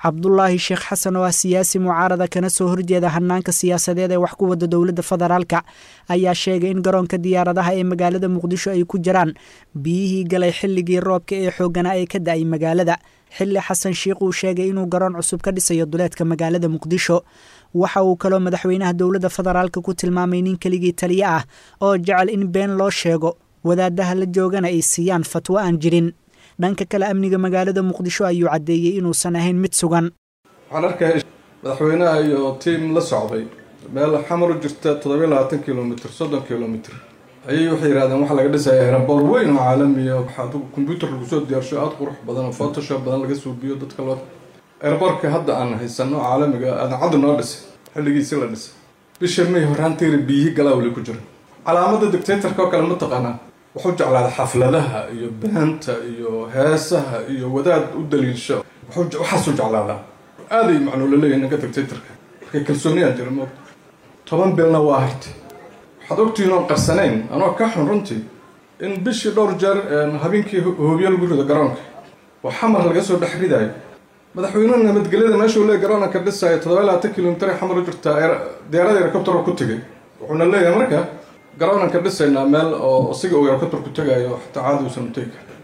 cabdulaahi sheekh xasan oo ah siyaasi mucaarada kana soo horjeeda hanaanka siyaasadeed ee wax ku wada dowladda federaalka ayaa sheegay in garoonka diyaaradaha ee magaalada muqdisho ay ku jiraan biyihii galay xilligii roobka ee xooggana ay ka da'ay magaalada xilli xasan sheekh uu sheegay inuu garoon cusub ka dhisayo duleedka magaalada muqdisho waxa uu kaloo madaxweynaha dowladda federaalka ku tilmaamay nin keligii taliye ah oo jecel in been loo sheego wadaadaha la joogana ay siiyaan fatwo aan jirin dhanka kale amniga magaalada muqdisho ayuu caddeeyey inuusan ahayn mid sugan waxaan arkay madaxweynaha iyo tiim la socday meel xamar u jirta 27 kilomitir 30 kilomitir ayay waxay yiraahdeen waxa laga dhisay aeroboor weyn oo caalami ah waxa computer lagu soo diyaarsho aad qurux badan oo photoshop badan laga soo biyo dadka loo aeroboorka hadda aan haysano caalamiga aan cad noo dhisay xilligiisa la dhisay bishii May horaantii biyi galawli ku jira calaamada dictatorka kale ma taqaana wuxuu jeclaa xafladaha iyo beenta iyo heesaha iyo wadaad u daliilsho waxa soo jeclaa aad ay macnuul leeyahay ninka dictatorka ka kalsooniyad jirmo 10 bilna waa hartay waxaad ogtiin oo qarsanayn anoo ka xun runtii in bishii dhowr jeer habeenkii hoobiyo lagu rido garoonka waxa mar laga soo dhaxriday madaxweynaha nabadgelyada meesha uu leeyahay garoonka ka dhisay 27 kilomitir xamar u jirta diyaarada helicopter ku tagay wuxuuna leeyahay markaa garoonka dhisayna meel oo asiga uu helicopter ku tagayo xataa caadi uusan u tagay